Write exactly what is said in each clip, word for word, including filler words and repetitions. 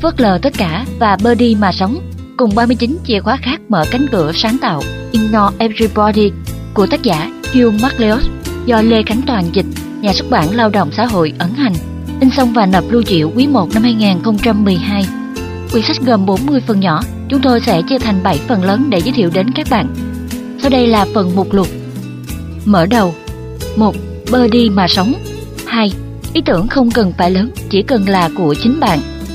phớt lờ tất cả và bơ đi mà sống, cùng ba mươi chín chìa khóa khác mở cánh cửa sáng tạo Ignore Everybody của tác giả Hugh MacLeod do Lê Khánh Toàn dịch, Nhà xuất bản Lao động Xã hội ấn hành, in xong và nộp lưu triệu quý một năm hai nghìn không trăm mười hai. Quyển sách gồm bốn mươi phần nhỏ, chúng tôi sẽ chia thành bảy phần lớn để giới thiệu đến các bạn. Sau đây là phần mục lục. Mở đầu. một. Bơ đi mà sống. hai. Ý tưởng không cần phải lớn, chỉ cần là của chính bạn.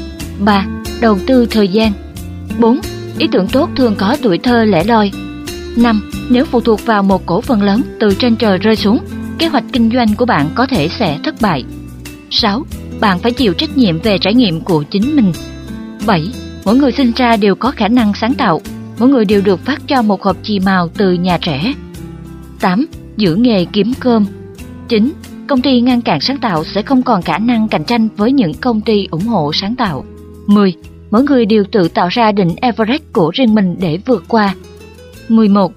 ba. Đầu tư thời gian. bốn. Ý tưởng tốt thường có tuổi thơ lẻ loi. năm. Nếu phụ thuộc vào một cổ phần lớn từ trên trời rơi xuống, kế hoạch kinh doanh của bạn có thể sẽ thất bại. sáu. Bạn phải chịu trách nhiệm về trải nghiệm của chính mình. bảy. Mỗi người sinh ra đều có khả năng sáng tạo, mỗi người đều được phát cho một hộp chì màu từ nhà trẻ. tám. Giữ nghề kiếm cơm. chín. Công ty ngăn cản sáng tạo sẽ không còn khả năng cạnh tranh với những công ty ủng hộ sáng tạo. mười. Mỗi người đều tự tạo ra đỉnh Everest của riêng mình để vượt qua. mười một.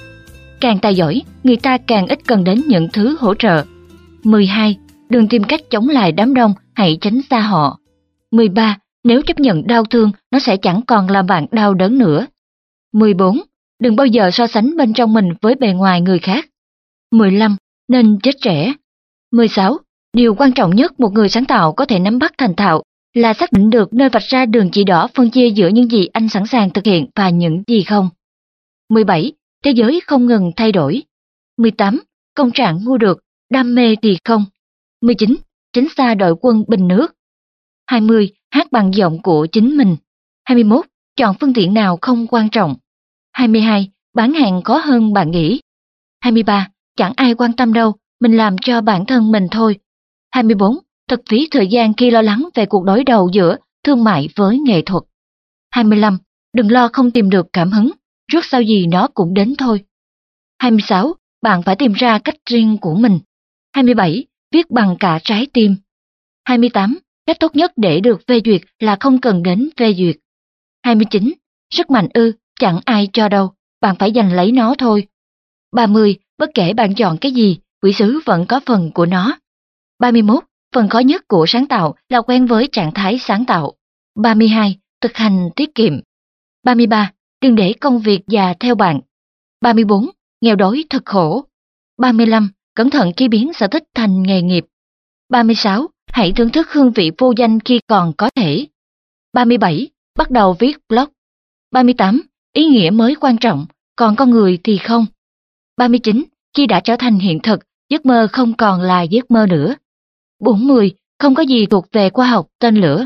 Càng tài giỏi, người ta càng ít cần đến những thứ hỗ trợ. mười hai. Đừng tìm cách chống lại đám đông, hãy tránh xa họ. mười ba. Nếu chấp nhận đau thương, nó sẽ chẳng còn làm bạn đau đớn nữa. mười bốn. Đừng bao giờ so sánh bên trong mình với bề ngoài người khác. mười lăm. Nên chết trẻ. mười sáu. Điều quan trọng nhất một người sáng tạo có thể nắm bắt thành thạo là xác định được nơi vạch ra đường chỉ đỏ phân chia giữa những gì anh sẵn sàng thực hiện và những gì không. mười bảy. Thế giới không ngừng thay đổi. mười tám. Công trạng mua được, đam mê thì không. mười chín. Tránh xa đội quân bình nước. hai mươi. Hát bằng giọng của chính mình. hai mươi mốt. Chọn phương tiện nào không quan trọng. hai mươi hai. Bán hàng khó hơn bạn nghĩ. hai mươi ba. Chẳng ai quan tâm đâu, mình làm cho bản thân mình thôi. hai mươi bốn. Thật phí thời gian khi lo lắng về cuộc đối đầu giữa thương mại với nghệ thuật. hai mươi lăm. Đừng lo không tìm được cảm hứng, rước sau gì nó cũng đến thôi. hai mươi sáu. Bạn phải tìm ra cách riêng của mình. hai mươi bảy. Viết bằng cả trái tim. hai mươi tám. Cách tốt nhất để được phê duyệt là không cần đến phê duyệt. hai mươi chín. Sức mạnh ư, chẳng ai cho đâu, bạn phải giành lấy nó thôi. ba mươi. Bất kể bạn chọn cái gì, quỷ sứ vẫn có phần của nó. ba mươi mốt. Phần khó nhất của sáng tạo là quen với trạng thái sáng tạo. ba mươi hai. Thực hành tiết kiệm. ba mươi ba. Đừng để công việc già theo bạn. ba mươi bốn. Nghèo đói thật khổ. ba mươi lăm. Cẩn thận khi biến sở thích thành nghề nghiệp. ba mươi sáu. Hãy thưởng thức hương vị vô danh khi còn có thể. ba mươi bảy. Bắt đầu viết blog. ba mươi tám. Ý nghĩa mới quan trọng, còn con người thì không. ba mươi chín. Khi đã trở thành hiện thực, giấc mơ không còn là giấc mơ nữa. bốn mươi. Không có gì thuộc về khoa học tên lửa.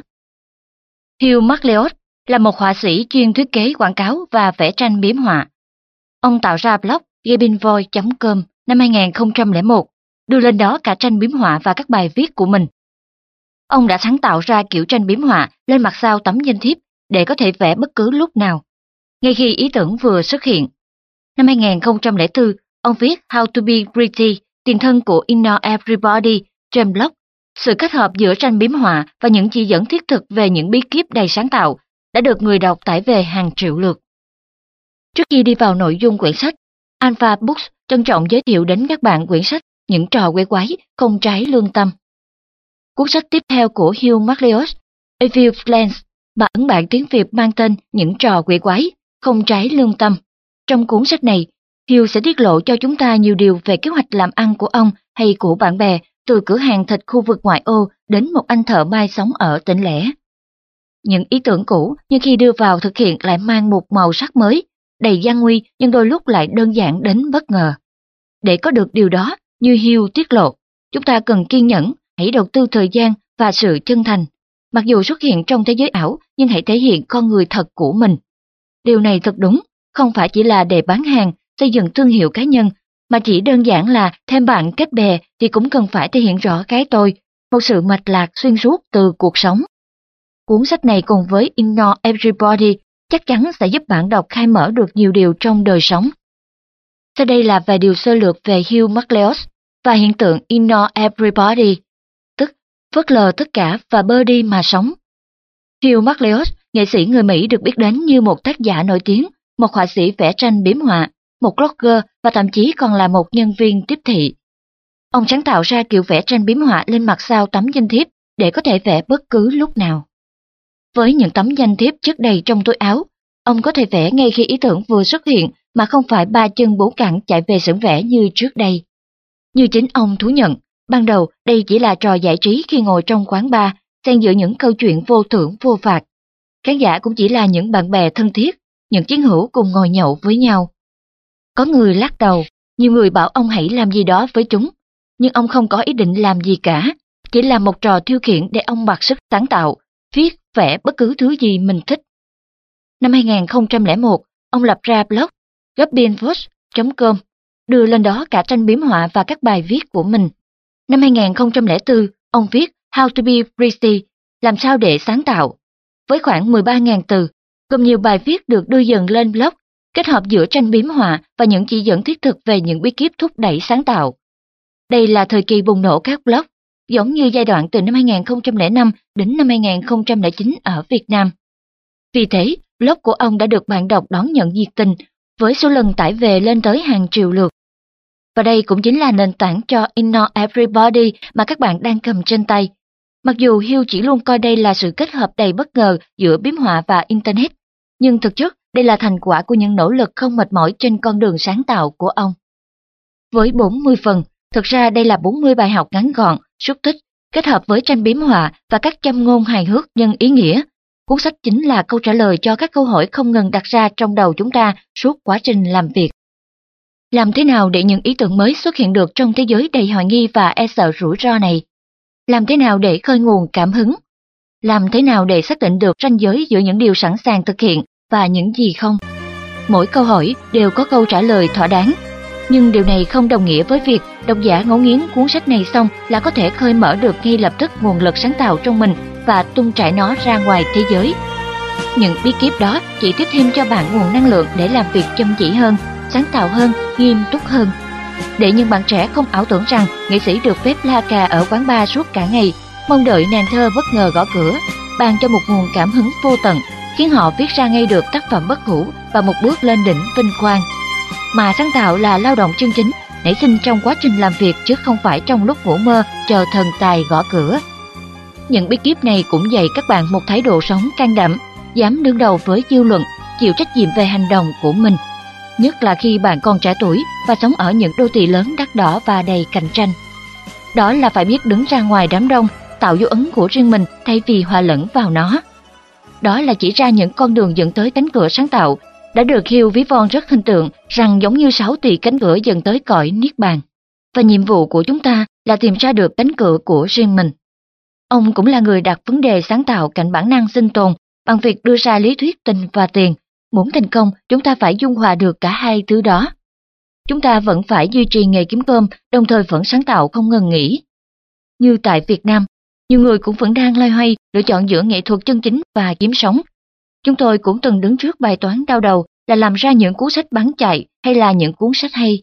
Hugh MacLeod là một họa sĩ chuyên thiết kế quảng cáo và vẽ tranh biếm họa. Ông tạo ra blog gabinvoice chấm com năm hai nghìn không trăm lẻ một, đưa lên đó cả tranh biếm họa và các bài viết của mình. Ông đã sáng tạo ra kiểu tranh biếm họa lên mặt sau tấm danh thiếp để có thể vẽ bất cứ lúc nào, ngay khi ý tưởng vừa xuất hiện. Năm hai nghìn không trăm lẻ bốn, ông viết How to be Gritty, tiền thân của Ignore Everybody trên blog. Sự kết hợp giữa tranh biếm họa và những chỉ dẫn thiết thực về những bí kíp đầy sáng tạo đã được người đọc tải về hàng triệu lượt. Trước khi đi vào nội dung quyển sách, Alpha Books trân trọng giới thiệu đến các bạn quyển sách Những trò quỷ quái không trái lương tâm. Cuốn sách tiếp theo của Hugh MacLeod, A Few Plans, mà ấn bản tiếng Việt mang tên Những trò quỷ quái không trái lương tâm. Trong cuốn sách này, Hugh sẽ tiết lộ cho chúng ta nhiều điều về kế hoạch làm ăn của ông hay của bạn bè, từ cửa hàng thịt khu vực ngoại ô đến một anh thợ may sống ở tỉnh lẻ. Những ý tưởng cũ nhưng khi đưa vào thực hiện lại mang một màu sắc mới, đầy gian nguy nhưng đôi lúc lại đơn giản đến bất ngờ. Để có được điều đó, như Hugh tiết lộ, chúng ta cần kiên nhẫn, hãy đầu tư thời gian và sự chân thành. Mặc dù xuất hiện trong thế giới ảo, nhưng hãy thể hiện con người thật của mình. Điều này thật đúng, không phải chỉ là để bán hàng, xây dựng thương hiệu cá nhân, mà chỉ đơn giản là thêm bạn kết bè thì cũng cần phải thể hiện rõ cái tôi, một sự mạch lạc xuyên suốt từ cuộc sống. Cuốn sách này cùng với Ignore Everybody chắc chắn sẽ giúp bạn đọc khai mở được nhiều điều trong đời sống. Sau đây là vài điều sơ lược về Hugh MacLeod và hiện tượng Ignore Everybody, tức phớt lờ tất cả và bơ đi mà sống. Hugh MacLeod, nghệ sĩ người Mỹ được biết đến như một tác giả nổi tiếng, một họa sĩ vẽ tranh biếm họa, một blogger và thậm chí còn là một nhân viên tiếp thị. Ông sáng tạo ra kiểu vẽ tranh biếm họa lên mặt sau tấm danh thiếp để có thể vẽ bất cứ lúc nào. Với những tấm danh thiếp chất đầy trong túi áo, ông có thể vẽ ngay khi ý tưởng vừa xuất hiện mà không phải ba chân bốn cẳng chạy về xưởng vẽ như trước đây. Như chính ông thú nhận, ban đầu đây chỉ là trò giải trí khi ngồi trong quán bar, xen giữa những câu chuyện vô thưởng vô phạt. Khán giả cũng chỉ là những bạn bè thân thiết, những chiến hữu cùng ngồi nhậu với nhau. Có người lắc đầu, nhiều người bảo ông hãy làm gì đó với chúng, nhưng ông không có ý định làm gì cả, chỉ là một trò tiêu khiển để ông bật sức sáng tạo, viết, vẽ bất cứ thứ gì mình thích. Năm hai nghìn không trăm lẻ một, ông lập ra blog gobinvox chấm com, đưa lên đó cả tranh biếm họa và các bài viết của mình. Năm hai nghìn không trăm lẻ bốn, ông viết How to be Pretty, làm sao để sáng tạo, với khoảng mười ba nghìn từ, cùng nhiều bài viết được đưa dần lên blog, kết hợp giữa tranh biếm họa và những chỉ dẫn thiết thực về những bí kíp thúc đẩy sáng tạo. Đây là thời kỳ bùng nổ các blog, giống như giai đoạn từ năm hai nghìn không trăm lẻ năm đến năm hai nghìn không trăm lẻ chín ở Việt Nam. Vì thế, blog của ông đã được bạn đọc đón nhận nhiệt tình, với số lần tải về lên tới hàng triệu lượt. Và đây cũng chính là nền tảng cho Ignore Everybody mà các bạn đang cầm trên tay. Mặc dù Hill chỉ luôn coi đây là sự kết hợp đầy bất ngờ giữa biếm họa và Internet, nhưng thực chất đây là thành quả của những nỗ lực không mệt mỏi trên con đường sáng tạo của ông. Với bốn mươi phần, thực ra đây là bốn mươi bài học ngắn gọn, xúc tích, kết hợp với tranh biếm họa và các châm ngôn hài hước nhân ý nghĩa. Cuốn sách chính là câu trả lời cho các câu hỏi không ngừng đặt ra trong đầu chúng ta suốt quá trình làm việc. Làm thế nào để những ý tưởng mới xuất hiện được trong thế giới đầy hoài nghi và e sợ rủi ro này? Làm thế nào để khơi nguồn cảm hứng? Làm thế nào để xác định được ranh giới giữa những điều sẵn sàng thực hiện và những gì không? Mỗi câu hỏi đều có câu trả lời thỏa đáng, nhưng điều này không đồng nghĩa với việc độc giả ngấu nghiến cuốn sách này xong là có thể khơi mở được ngay lập tức nguồn lực sáng tạo trong mình và tung trải nó ra ngoài thế giới. Những bí kíp đó chỉ tiếp thêm cho bạn nguồn năng lượng để làm việc chăm chỉ hơn, sáng tạo hơn, nghiêm túc hơn. Để những bạn trẻ không ảo tưởng rằng nghệ sĩ được phép la cà ở quán bar suốt cả ngày, mong đợi nàng thơ bất ngờ gõ cửa, ban cho một nguồn cảm hứng vô tận, khiến họ viết ra ngay được tác phẩm bất hủ và một bước lên đỉnh vinh quang. Mà sáng tạo là lao động chân chính, nảy sinh trong quá trình làm việc chứ không phải trong lúc ngủ mơ chờ thần tài gõ cửa. Những bí kíp này cũng dạy các bạn một thái độ sống can đảm, dám đương đầu với dư luận, chịu trách nhiệm về hành động của mình. Nhất là khi bạn còn trẻ tuổi và sống ở những đô thị lớn đắt đỏ và đầy cạnh tranh. Đó là phải biết đứng ra ngoài đám đông, tạo dấu ấn của riêng mình thay vì hòa lẫn vào nó. Đó là chỉ ra những con đường dẫn tới cánh cửa sáng tạo, đã được Hill ví von rất hình tượng rằng giống như sáu tỷ cánh cửa dẫn tới cõi niết bàn. Và nhiệm vụ của chúng ta là tìm ra được cánh cửa của riêng mình. Ông cũng là người đặt vấn đề sáng tạo cạnh bản năng sinh tồn bằng việc đưa ra lý thuyết tình và tiền. Muốn thành công, chúng ta phải dung hòa được cả hai thứ đó. Chúng ta vẫn phải duy trì nghề kiếm cơm, đồng thời vẫn sáng tạo không ngừng nghỉ. Như tại Việt Nam, nhiều người cũng vẫn đang loay hoay lựa chọn giữa nghệ thuật chân chính và kiếm sống. Chúng tôi cũng từng đứng trước bài toán đau đầu là làm ra những cuốn sách bán chạy hay là những cuốn sách hay.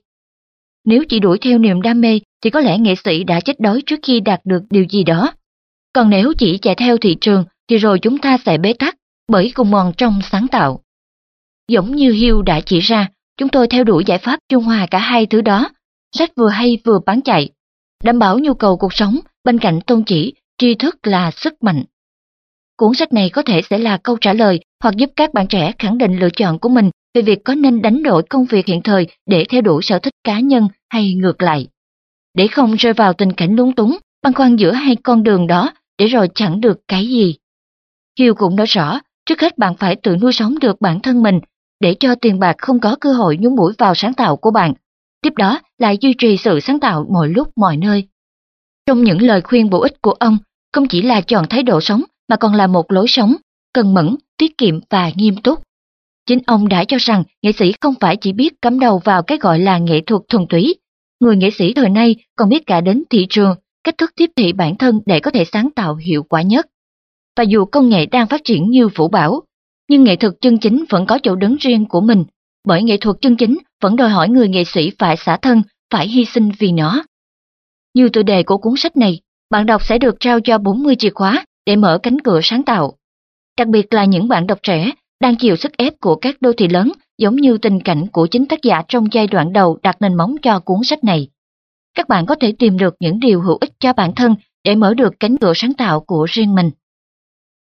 Nếu chỉ đuổi theo niềm đam mê thì có lẽ nghệ sĩ đã chết đói trước khi đạt được điều gì đó. Còn nếu chỉ chạy theo thị trường thì rồi chúng ta sẽ bế tắc bởi cùng mòn trong sáng tạo. Giống như Hill đã chỉ ra, chúng tôi theo đuổi giải pháp trung hòa cả hai thứ đó, sách vừa hay vừa bán chạy, đảm bảo nhu cầu cuộc sống bên cạnh tôn chỉ tri thức là sức mạnh. Cuốn sách này có thể sẽ là câu trả lời hoặc giúp các bạn trẻ khẳng định lựa chọn của mình về việc có nên đánh đổi công việc hiện thời để theo đuổi sở thích cá nhân hay ngược lại. Để không rơi vào tình cảnh lúng túng, băn khoăn giữa hai con đường đó để rồi chẳng được cái gì. Hill cũng nói rõ, trước hết bạn phải tự nuôi sống được bản thân mình, để cho tiền bạc không có cơ hội nhúng mũi vào sáng tạo của bạn. Tiếp đó lại duy trì sự sáng tạo mọi lúc mọi nơi. Trong những lời khuyên bổ ích của ông, không chỉ là chọn thái độ sống mà còn là một lối sống, cần mẫn, tiết kiệm và nghiêm túc. Chính ông đã cho rằng nghệ sĩ không phải chỉ biết cắm đầu vào cái gọi là nghệ thuật thuần túy. Người nghệ sĩ thời nay còn biết cả đến thị trường, cách thức tiếp thị bản thân để có thể sáng tạo hiệu quả nhất. Và dù công nghệ đang phát triển như vũ bão, nhưng nghệ thuật chân chính vẫn có chỗ đứng riêng của mình, bởi nghệ thuật chân chính vẫn đòi hỏi người nghệ sĩ phải xả thân, phải hy sinh vì nó. Như tựa đề của cuốn sách này, bạn đọc sẽ được trao cho bốn mươi chìa khóa để mở cánh cửa sáng tạo. Đặc biệt là những bạn đọc trẻ đang chịu sức ép của các đô thị lớn, giống như tình cảnh của chính tác giả trong giai đoạn đầu đặt nền móng cho cuốn sách này. Các bạn có thể tìm được những điều hữu ích cho bản thân để mở được cánh cửa sáng tạo của riêng mình.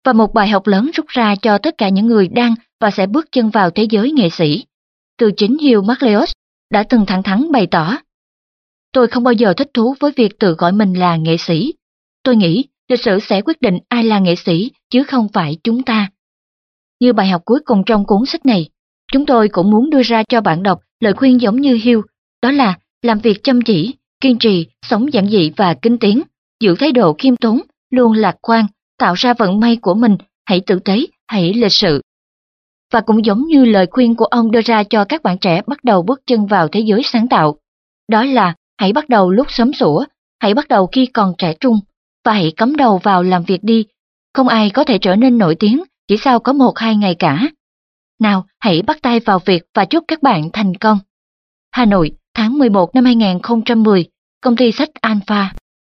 và một bài học lớn rút ra cho tất cả những người đang và sẽ bước chân vào thế giới nghệ sĩ. Từ chính Hugh MacLeod đã từng thẳng thắn bày tỏ: "Tôi không bao giờ thích thú với việc tự gọi mình là nghệ sĩ. Tôi nghĩ lịch sử sẽ quyết định ai là nghệ sĩ chứ không phải chúng ta." Như bài học cuối cùng trong cuốn sách này, chúng tôi cũng muốn đưa ra cho bạn đọc lời khuyên giống như Hugh, đó là làm việc chăm chỉ, kiên trì, sống giản dị và kính tiếng, giữ thái độ khiêm tốn, luôn lạc quan, tạo ra vận may của mình, hãy tử tế, hãy lịch sự. Và cũng giống như lời khuyên của ông đưa ra cho các bạn trẻ bắt đầu bước chân vào thế giới sáng tạo, đó là hãy bắt đầu lúc sớm sủa, hãy bắt đầu khi còn trẻ trung, và hãy cắm đầu vào làm việc đi. Không ai có thể trở nên nổi tiếng chỉ sau có một hai ngày cả. Nào, hãy bắt tay vào việc và chúc các bạn thành công. Hà Nội, tháng mười một năm hai nghìn không trăm mười, công ty sách Alpha.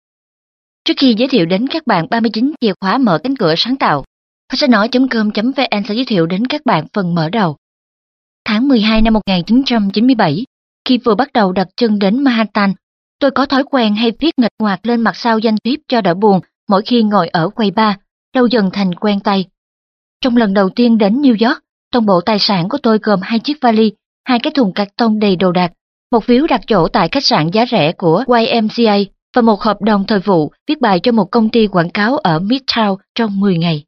Trước khi giới thiệu đến các bạn ba mươi chín chìa khóa mở cánh cửa sáng tạo, kho sách nói chấm com chấm vn sẽ giới thiệu đến các bạn phần mở đầu. Tháng mười hai năm một nghìn chín trăm chín mươi bảy, khi vừa bắt đầu đặt chân đến Manhattan, tôi có thói quen hay viết nghịch ngoạc lên mặt sau danh thiếp cho đỡ buồn mỗi khi ngồi ở quầy bar, lâu dần thành quen tay. Trong lần đầu tiên đến New York, toàn bộ tài sản của tôi gồm hai chiếc vali, hai cái thùng cạc tông đầy đồ đạc, một phiếu đặt chỗ tại khách sạn giá rẻ của Y M C A và một hợp đồng thời vụ viết bài cho một công ty quảng cáo ở Midtown trong mười ngày.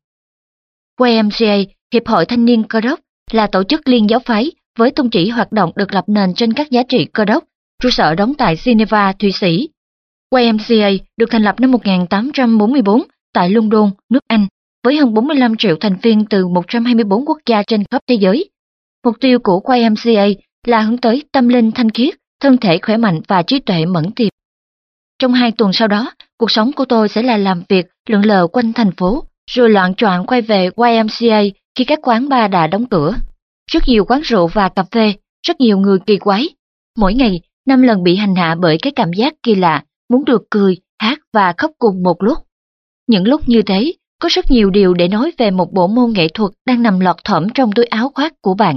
Y M C A, Hiệp hội Thanh niên Cơ đốc, là tổ chức liên giáo phái với tôn chỉ hoạt động được lập nền trên các giá trị Cơ đốc, trụ sở đóng tại Geneva, Thụy Sĩ. Y M C A được thành lập năm một nghìn tám trăm bốn mươi tư tại London, nước Anh, với hơn bốn mươi lăm triệu thành viên từ một trăm hai mươi tư quốc gia trên khắp thế giới. Mục tiêu của Y M C A là hướng tới tâm linh thanh khiết, thân thể khỏe mạnh và trí tuệ mẫn tiệp. Trong hai tuần sau đó, cuộc sống của tôi sẽ là làm việc lượn lờ quanh thành phố, rồi loạng choạng quay về Y M C A khi các quán bar đã đóng cửa. Rất nhiều quán rượu và cà phê, rất nhiều người kỳ quái. Mỗi ngày, năm lần bị hành hạ bởi cái cảm giác kỳ lạ, muốn được cười, hát và khóc cùng một lúc. Những lúc như thế, có rất nhiều điều để nói về một bộ môn nghệ thuật đang nằm lọt thỏm trong túi áo khoác của bạn.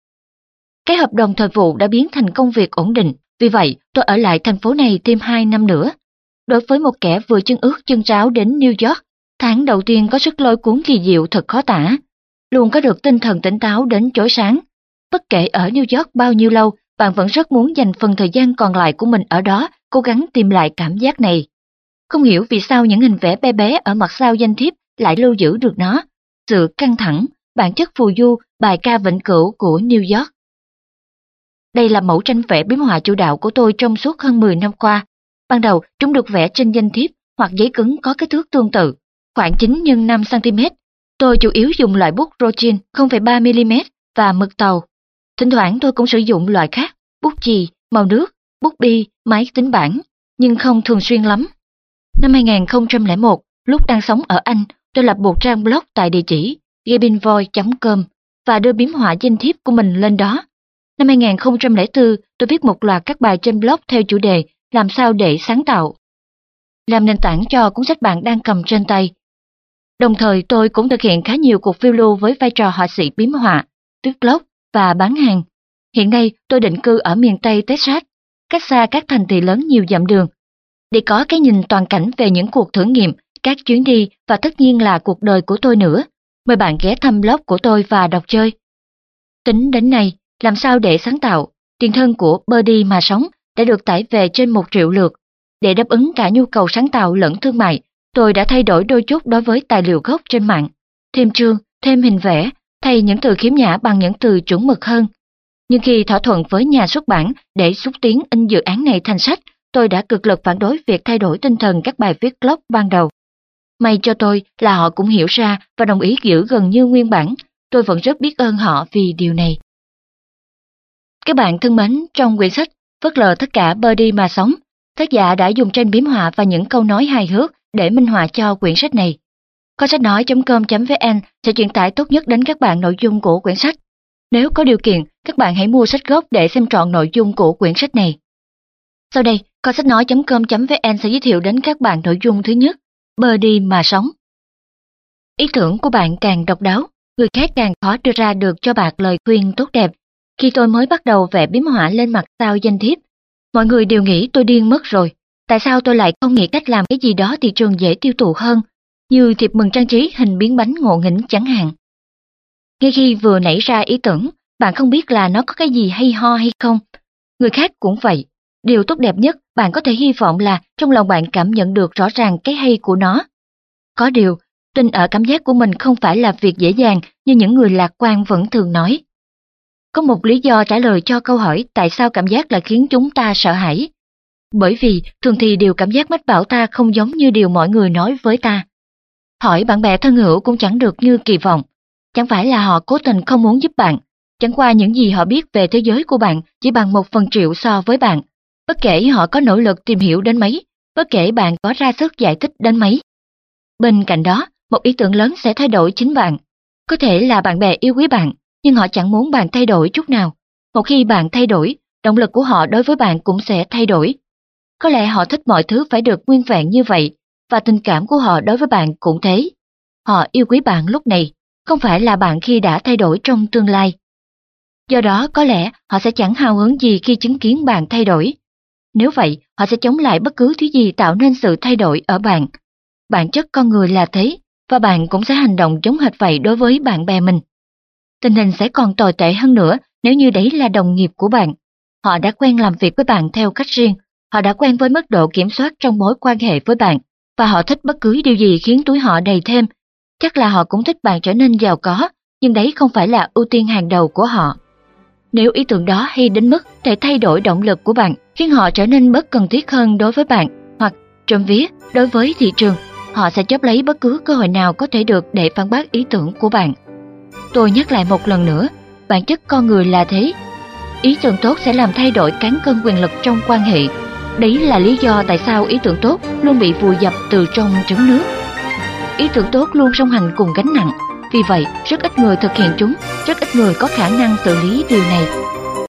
Cái hợp đồng thời vụ đã biến thành công việc ổn định, vì vậy tôi ở lại thành phố này thêm hai năm nữa. Đối với một kẻ vừa chân ướt chân ráo đến New York, tháng đầu tiên có sức lôi cuốn kỳ diệu thật khó tả. Luôn có được tinh thần tỉnh táo đến chói sáng. Bất kể ở New York bao nhiêu lâu, bạn vẫn rất muốn dành phần thời gian còn lại của mình ở đó, cố gắng tìm lại cảm giác này. Không hiểu vì sao những hình vẽ bé bé ở mặt sau danh thiếp lại lưu giữ được nó, sự căng thẳng, bản chất phù du, bài ca vĩnh cửu của New York. Đây là mẫu tranh vẽ biếm họa chủ đạo của tôi trong suốt hơn mười năm qua. Ban đầu, chúng được vẽ trên danh thiếp hoặc giấy cứng có kích thước tương tự, khoảng chín nhân năm xăng-ti-mét. Tôi chủ yếu dùng loại bút Rosin không phẩy ba mi-li-mét và mực tàu. Thỉnh thoảng tôi cũng sử dụng loại khác, bút chì, màu nước, bút bi, máy tính bảng, nhưng không thường xuyên lắm. Năm hai nghìn không trăm lẻ một, lúc đang sống ở Anh, tôi lập một trang blog tại địa chỉ gabinvoice chấm com và đưa biếm họa danh thiếp của mình lên đó. Năm hai nghìn không trăm lẻ bốn, tôi viết một loạt các bài trên blog theo chủ đề làm sao để sáng tạo, làm nền tảng cho cuốn sách bạn đang cầm trên tay. Đồng thời tôi cũng thực hiện khá nhiều cuộc phiêu lưu với vai trò họa sĩ biếm họa, viết blog và bán hàng. Hiện nay tôi định cư ở miền Tây Texas, cách xa các thành thị lớn nhiều dặm đường. Để có cái nhìn toàn cảnh về những cuộc thử nghiệm, các chuyến đi và tất nhiên là cuộc đời của tôi nữa, mời bạn ghé thăm blog của tôi và đọc chơi. Tính đến nay, làm sao để sáng tạo, tiền thân của Birdie mà sống đã được tải về trên một triệu lượt. Để đáp ứng cả nhu cầu sáng tạo lẫn thương mại, tôi đã thay đổi đôi chút đối với tài liệu gốc trên mạng, thêm chương, thêm hình vẽ, thay những từ khiếm nhã bằng những từ chuẩn mực hơn. Nhưng khi thỏa thuận với nhà xuất bản để xúc tiến in dự án này thành sách, tôi đã cực lực phản đối việc thay đổi tinh thần các bài viết blog ban đầu. May cho tôi là họ cũng hiểu ra và đồng ý giữ gần như nguyên bản. Tôi vẫn rất biết ơn họ vì điều này. Các bạn thân mến, trong quyển sách Phớt lờ tất cả Birdie mà sống, tác giả đã dùng tranh biếm họa và những câu nói hài hước để minh họa cho quyển sách này. Kho sách nói chấm com chấm vn sẽ truyền tải tốt nhất đến các bạn nội dung của quyển sách. Nếu có điều kiện, các bạn hãy mua sách gốc để xem trọn nội dung của quyển sách này. Sau đây, kho sách nói chấm com chấm vn sẽ giới thiệu đến các bạn nội dung thứ nhất, Birdie mà sống. Ý tưởng của bạn càng độc đáo, người khác càng khó đưa ra được cho bạn lời khuyên tốt đẹp. Khi tôi mới bắt đầu vẽ biếm họa lên mặt sau danh thiếp, mọi người đều nghĩ tôi điên mất rồi. Tại sao tôi lại không nghĩ cách làm cái gì đó thị trường dễ tiêu thụ hơn? như thiệp mừng trang trí hình biến bánh ngộ nghĩnh chẳng hạn. Ngay khi vừa nảy ra ý tưởng, bạn không biết là nó có cái gì hay ho hay không. Người khác cũng vậy. Điều tốt đẹp nhất bạn có thể hy vọng là trong lòng bạn cảm nhận được rõ ràng cái hay của nó. Có điều, tin ở cảm giác của mình không phải là việc dễ dàng như những người lạc quan vẫn thường nói. Có một lý do trả lời cho câu hỏi tại sao cảm giác lại khiến chúng ta sợ hãi. Bởi vì thường thì điều cảm giác mách bảo ta không giống như điều mọi người nói với ta. Hỏi bạn bè thân hữu cũng chẳng được như kỳ vọng. Chẳng phải là họ cố tình không muốn giúp bạn. Chẳng qua những gì họ biết về thế giới của bạn chỉ bằng một phần triệu so với bạn. Bất kể họ có nỗ lực tìm hiểu đến mấy, bất kể bạn có ra sức giải thích đến mấy. Bên cạnh đó, một ý tưởng lớn sẽ thay đổi chính bạn. Có thể là bạn bè yêu quý bạn, nhưng họ chẳng muốn bạn thay đổi chút nào. Một khi bạn thay đổi, động lực của họ đối với bạn cũng sẽ thay đổi. Có lẽ họ thích mọi thứ phải được nguyên vẹn như vậy, và tình cảm của họ đối với bạn cũng thế. Họ yêu quý bạn lúc này, không phải là bạn khi đã thay đổi trong tương lai. Do đó có lẽ họ sẽ chẳng hào hứng gì khi chứng kiến bạn thay đổi. Nếu vậy, họ sẽ chống lại bất cứ thứ gì tạo nên sự thay đổi ở bạn. Bản chất con người là thế, và bạn cũng sẽ hành động giống hệt vậy đối với bạn bè mình. Tình hình sẽ còn tồi tệ hơn nữa nếu như đấy là đồng nghiệp của bạn. Họ đã quen làm việc với bạn theo cách riêng, họ đã quen với mức độ kiểm soát trong mối quan hệ với bạn, và họ thích bất cứ điều gì khiến túi họ đầy thêm. Chắc là họ cũng thích bạn trở nên giàu có, nhưng đấy không phải là ưu tiên hàng đầu của họ. Nếu ý tưởng đó hay đến mức để thay đổi động lực của bạn, khiến họ trở nên bất cần thiết hơn đối với bạn, hoặc trộm vía đối với thị trường, họ sẽ chấp lấy bất cứ cơ hội nào có thể được để phản bác ý tưởng của bạn. Tôi nhắc lại một lần nữa, bản chất con người là thế. Ý tưởng tốt sẽ làm thay đổi cán cân quyền lực trong quan hệ. Đấy là lý do tại sao ý tưởng tốt luôn bị vùi dập từ trong trứng nước. Ý tưởng tốt luôn song hành cùng gánh nặng, vì vậy rất ít người thực hiện chúng, rất ít người có khả năng xử lý điều này.